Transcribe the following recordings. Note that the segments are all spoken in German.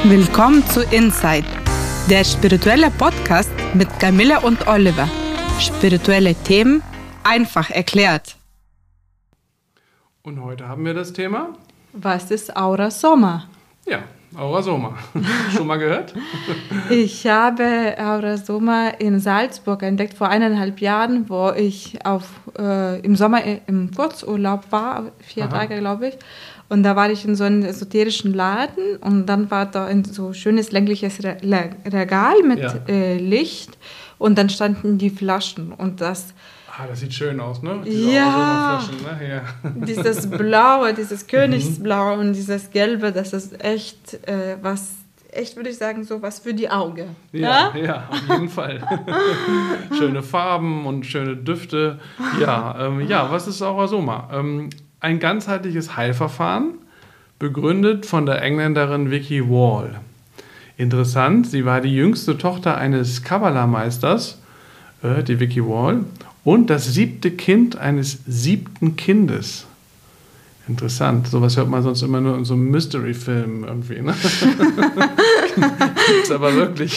Willkommen zu Inside, der spirituelle Podcast mit Camilla und Oliver. Spirituelle Themen einfach erklärt. Und heute haben wir das Thema? Was ist Aura Soma? Ja, Aura Soma. Schon mal gehört? Ich habe Aura Soma in Salzburg entdeckt vor 1,5 Jahren, wo ich im Sommer im Kurzurlaub war, 4 Tage glaube ich. Und da war ich in so einem esoterischen Laden und dann war da ein so schönes längliches Regal mit Licht und dann standen die Flaschen und das... das sieht schön aus, ne? Ja, ne? Ja. Dieses Blaue, dieses Königsblau und dieses Gelbe, das ist echt würde ich sagen, so was für die Augen. Ja, auf jeden Fall. Schöne Farben und schöne Düfte. Ja, was ist Aura Soma? Ein ganzheitliches Heilverfahren, begründet von der Engländerin Vicky Wall. Interessant, sie war die jüngste Tochter eines Kabbalah-Meisters, die Vicky Wall, und das 7. Kind eines 7. Kindes. Interessant, sowas hört man sonst immer nur in so einem Mystery-Film irgendwie, ne? Gibt's aber wirklich.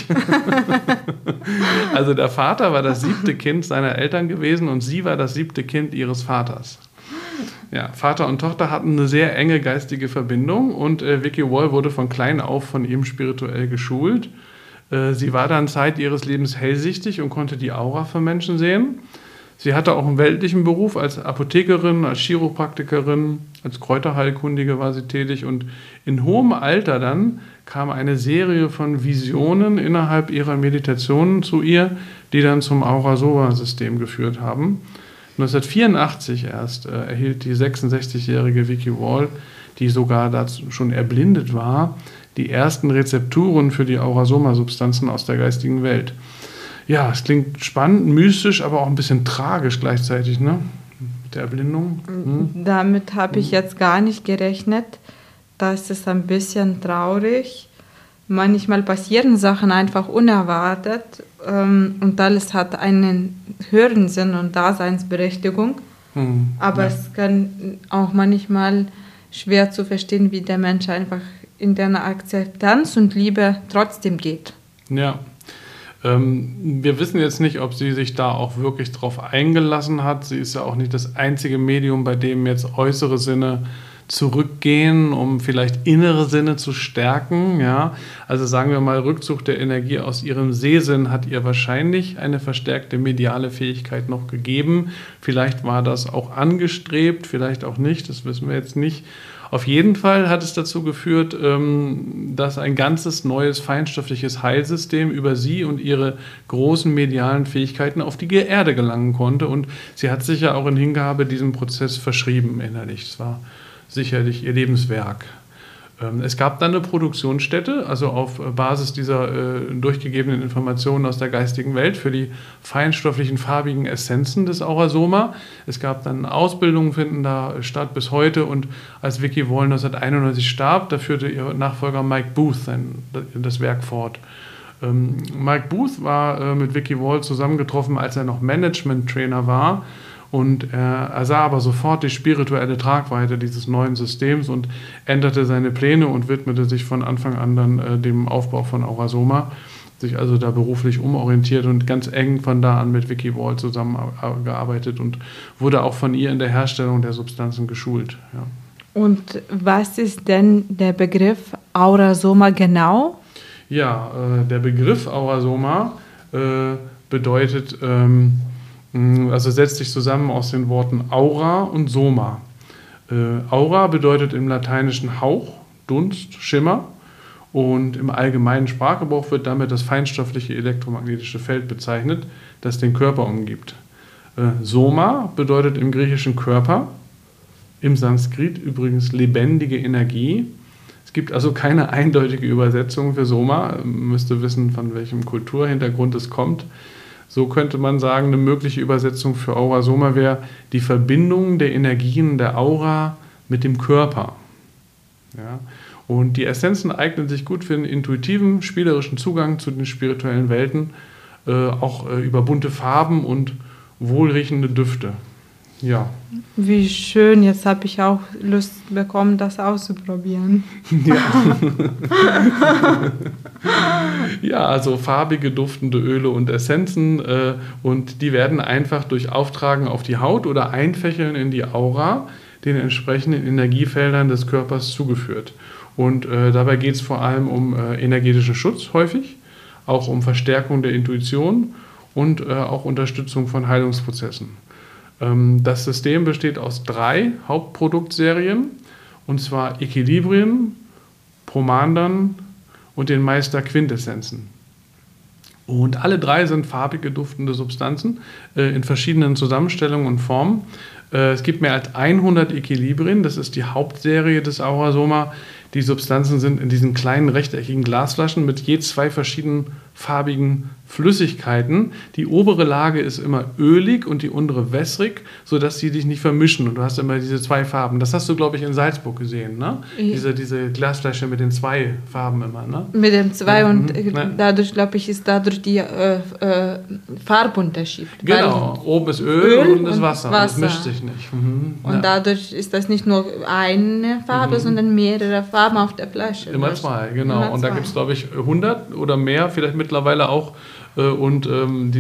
Also der Vater war das 7. Kind seiner Eltern gewesen und sie war das 7. Kind ihres Vaters. Ja, Vater und Tochter hatten eine sehr enge geistige Verbindung und Vicky Wall wurde von klein auf von ihm spirituell geschult. Sie war dann Zeit ihres Lebens hellsichtig und konnte die Aura von Menschen sehen. Sie hatte auch einen weltlichen Beruf als Apothekerin, als Chiropraktikerin, als Kräuterheilkundige war sie tätig und in hohem Alter dann kam eine Serie von Visionen innerhalb ihrer Meditationen zu ihr, die dann zum Aura-Soma-System geführt haben. 1984 erst erhielt die 66-jährige Vicky Wall, die sogar dazu schon erblindet war, die ersten Rezepturen für die Aura-Soma-Substanzen aus der geistigen Welt. Ja, es klingt spannend, mystisch, aber auch ein bisschen tragisch gleichzeitig, ne? Mit der Erblindung. Damit habe ich jetzt gar nicht gerechnet. Das ist ein bisschen traurig. Manchmal passieren Sachen einfach unerwartet und alles hat einen höheren Sinn und Daseinsberechtigung. Aber es kann auch manchmal schwer zu verstehen, wie der Mensch einfach in der Akzeptanz und Liebe trotzdem geht. Ja. Wir wissen jetzt nicht, ob sie sich da auch wirklich drauf eingelassen hat. Sie ist ja auch nicht das einzige Medium, bei dem jetzt äußere Sinne zurückgehen, um vielleicht innere Sinne zu stärken. Ja? Also sagen wir mal, Rückzug der Energie aus ihrem Sehsinn hat ihr wahrscheinlich eine verstärkte mediale Fähigkeit noch gegeben. Vielleicht war das auch angestrebt, vielleicht auch nicht, das wissen wir jetzt nicht. Auf jeden Fall hat es dazu geführt, dass ein ganzes neues feinstoffliches Heilsystem über sie und ihre großen medialen Fähigkeiten auf die Erde gelangen konnte. Und sie hat sich ja auch in Hingabe diesem Prozess verschrieben innerlich. Es war sicherlich ihr Lebenswerk. Es gab dann eine Produktionsstätte, also auf Basis dieser durchgegebenen Informationen aus der geistigen Welt für die feinstofflichen, farbigen Essenzen des Aura Soma. Es gab dann Ausbildungen, finden da statt bis heute. Und als Vicky Wall 1991 starb, da führte ihr Nachfolger Mike Booth das Werk fort. Mike Booth war mit Vicky Wall zusammengetroffen, als er noch Management-Trainer war. Und er sah aber sofort die spirituelle Tragweite dieses neuen Systems und änderte seine Pläne und widmete sich von Anfang an dann dem Aufbau von Aura Soma, sich also da beruflich umorientiert und ganz eng von da an mit Vicky Wall zusammengearbeitet und wurde auch von ihr in der Herstellung der Substanzen geschult. Ja. Und was ist denn der Begriff Aura Soma genau? Ja, der Begriff Aura Soma bedeutet... Also setzt sich zusammen aus den Worten Aura und Soma. Aura bedeutet im Lateinischen Hauch, Dunst, Schimmer und im allgemeinen Sprachgebrauch wird damit das feinstoffliche elektromagnetische Feld bezeichnet, das den Körper umgibt. Soma bedeutet im Griechischen Körper, im Sanskrit übrigens lebendige Energie. Es gibt also keine eindeutige Übersetzung für Soma, man müsste wissen, von welchem Kulturhintergrund es kommt. So könnte man sagen, eine mögliche Übersetzung für Aura Soma wäre die Verbindung der Energien der Aura mit dem Körper. Ja? Und die Essenzen eignen sich gut für einen intuitiven, spielerischen Zugang zu den spirituellen Welten, auch über bunte Farben und wohlriechende Düfte. Ja. Wie schön, jetzt habe ich auch Lust bekommen, das auszuprobieren. Ja. Ja, also farbige, duftende Öle und Essenzen und die werden einfach durch Auftragen auf die Haut oder Einfächeln in die Aura den entsprechenden Energiefeldern des Körpers zugeführt. Und dabei geht es vor allem um energetischen Schutz häufig, auch um Verstärkung der Intuition und auch Unterstützung von Heilungsprozessen. Das System besteht aus 3 Hauptproduktserien, und zwar Equilibrien, Pomandern und den Meister-Quintessenzen. Und alle 3 sind farbige, duftende Substanzen in verschiedenen Zusammenstellungen und Formen. Es gibt mehr als 100 Equilibrien, das ist die Hauptserie des Aurasoma. Die Substanzen sind in diesen kleinen rechteckigen Glasflaschen mit je 2 verschiedenen farbigen Flüssigkeiten. Die obere Lage ist immer ölig und die untere wässrig, sodass sie dich nicht vermischen. Und du hast immer diese 2 Farben. Das hast du, glaube ich, in Salzburg gesehen, ne? Ja. Diese Glasflasche mit den 2 Farben immer, ne? Mit den 2 und dadurch, glaube ich, ist dadurch die Farbunterschied. Genau, oben ist Öl und das Wasser. Das mischt sich nicht. Und dadurch ist das nicht nur eine Farbe, sondern mehrere Farben auf der Flasche. Immer 2, genau. Immer 2. Und da gibt es, glaube ich, 100 oder mehr, vielleicht mittlerweile auch. Und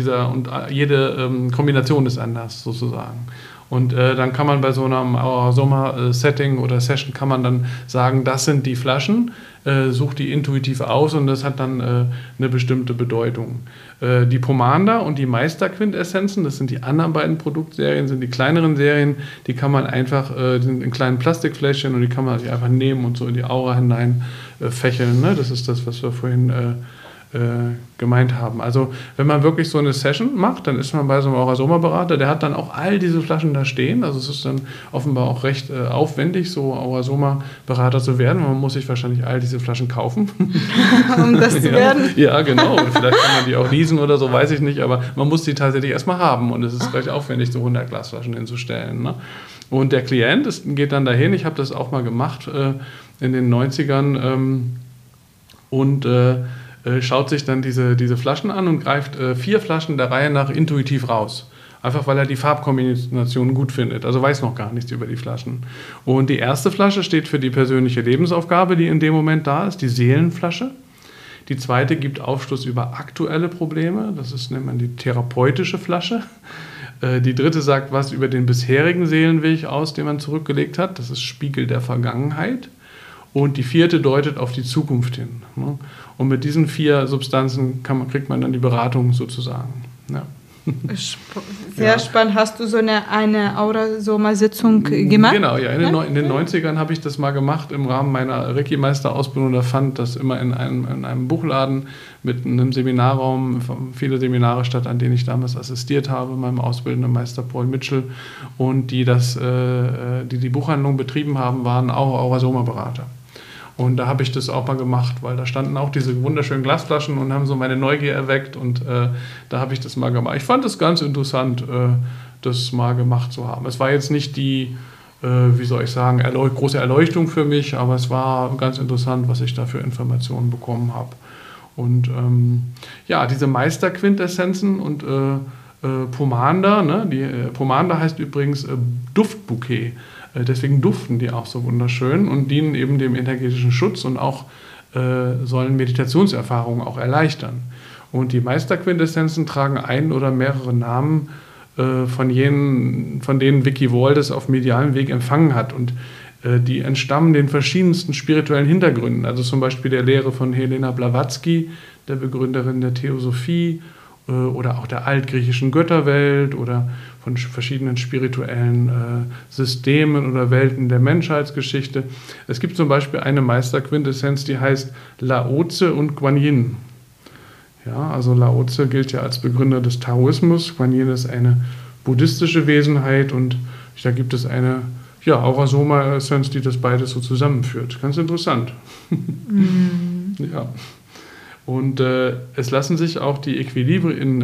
jede Kombination ist anders sozusagen. Und dann kann man bei so einem Aurasoma-Setting oder Session kann man dann sagen, das sind die Flaschen, sucht die intuitiv aus und das hat dann eine bestimmte Bedeutung. Die Pomander und die Meister-Quintessenzen, das sind die anderen beiden Produktserien, sind die kleineren Serien, die kann man einfach, die sind in kleinen Plastikfläschchen und die kann man sich einfach nehmen und so in die Aura hinein fächeln. Ne? Das ist das, was wir vorhin gemeint haben. Also wenn man wirklich so eine Session macht, dann ist man bei so einem Aurasoma-Berater, der hat dann auch all diese Flaschen da stehen. Also es ist dann offenbar auch recht aufwendig, so Aurasoma-Berater zu werden. Man muss sich wahrscheinlich all diese Flaschen kaufen. Um das zu werden? Ja, genau. Und vielleicht kann man die auch leasen oder so, weiß ich nicht. Aber man muss die tatsächlich erstmal haben. Und es ist recht aufwendig, so 100 Glasflaschen hinzustellen. Ne? Und der Klient geht dann dahin. Ich habe das auch mal gemacht in den 90ern. Schaut sich dann diese Flaschen an und greift 4 Flaschen der Reihe nach intuitiv raus. Einfach weil er die Farbkombination gut findet. Also weiß noch gar nichts über die Flaschen. Und die erste Flasche steht für die persönliche Lebensaufgabe, die in dem Moment da ist, die Seelenflasche. Die zweite gibt Aufschluss über aktuelle Probleme. Das nennt man die therapeutische Flasche. Die dritte sagt was über den bisherigen Seelenweg aus, den man zurückgelegt hat. Das ist Spiegel der Vergangenheit. Und die 4. deutet auf die Zukunft hin. Und mit diesen 4 Substanzen kriegt man dann die Beratung sozusagen. Ja. Sehr spannend. Hast du so eine Aurasoma-Sitzung gemacht? Genau, ja. In den 90ern habe ich das mal gemacht im Rahmen meiner Reiki-Meister-Ausbildung. Da fand das immer in einem Buchladen mit einem Seminarraum, viele Seminare statt, an denen ich damals assistiert habe, meinem ausbildenden Meister Paul Mitchell. Und die Buchhandlung betrieben haben, waren auch Aurasoma-Berater. Und da habe ich das auch mal gemacht, weil da standen auch diese wunderschönen Glasflaschen und haben so meine Neugier erweckt und da habe ich das mal gemacht. Ich fand es ganz interessant, das mal gemacht zu haben. Es war jetzt nicht die, große Erleuchtung für mich, aber es war ganz interessant, was ich da für Informationen bekommen habe. Und diese Meisterquintessenzen und Pomander, ne? Pomander heißt übrigens Duftbouquet. Deswegen duften die auch so wunderschön und dienen eben dem energetischen Schutz und auch sollen Meditationserfahrungen auch erleichtern. Und die Meisterquintessenzen tragen einen oder mehrere Namen von denen Vicky Waldes auf medialem Weg empfangen hat. Und die entstammen den verschiedensten spirituellen Hintergründen. Also zum Beispiel der Lehre von Helena Blavatsky, der Begründerin der Theosophie, oder auch der altgriechischen Götterwelt oder von verschiedenen spirituellen Systemen oder Welten der Menschheitsgeschichte. Es gibt zum Beispiel eine Meisterquintessenz, die heißt Lao-Tse und Guan Yin. Ja, also Lao-Tse gilt ja als Begründer des Taoismus, Guan Yin ist eine buddhistische Wesenheit und da gibt es eine Aurasoma-Essenz, die das beides so zusammenführt. Ganz interessant. Ja. Und es lassen sich auch die Equilibrien,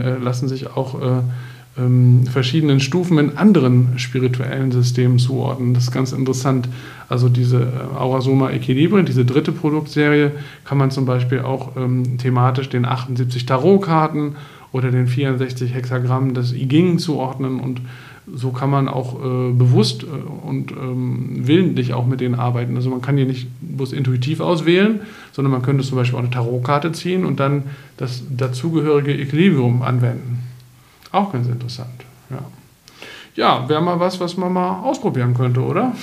verschiedenen Stufen in anderen spirituellen Systemen zuordnen. Das ist ganz interessant. Also diese Aurasoma Equilibrien, diese 3. Produktserie, kann man zum Beispiel auch thematisch den 78 Tarotkarten oder den 64 Hexagrammen des I Ching zuordnen und so kann man auch bewusst und willentlich auch mit denen arbeiten. Also man kann die nicht bloß intuitiv auswählen, sondern man könnte zum Beispiel auch eine Tarotkarte ziehen und dann das dazugehörige Equilibrium anwenden. Auch ganz interessant, ja. Ja, wäre mal was man mal ausprobieren könnte, oder?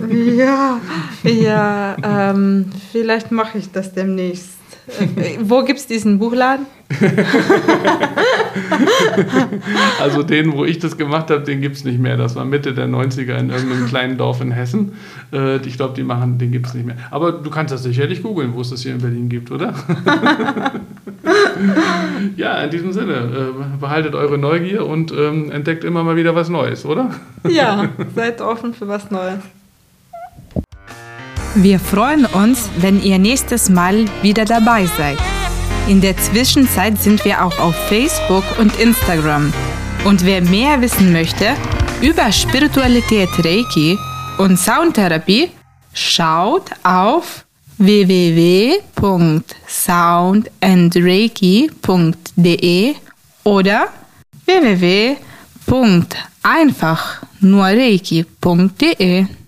Ja, vielleicht mache ich das demnächst. Wo gibt es diesen Buchladen? Also den, wo ich das gemacht habe, den gibt es nicht mehr. Das war Mitte der 90er in irgendeinem kleinen Dorf in Hessen. Ich glaube, den gibt es nicht mehr. Aber du kannst das sicherlich googeln, wo es das hier in Berlin gibt, oder? Ja, in diesem Sinne, behaltet eure Neugier und entdeckt immer mal wieder was Neues, oder? Ja, seid offen für was Neues. Wir freuen uns, wenn ihr nächstes Mal wieder dabei seid. In der Zwischenzeit sind wir auch auf Facebook und Instagram. Und wer mehr wissen möchte über Spiritualität, Reiki und Soundtherapie, schaut auf www.soundandreiki.de oder www.einfachnurreiki.de.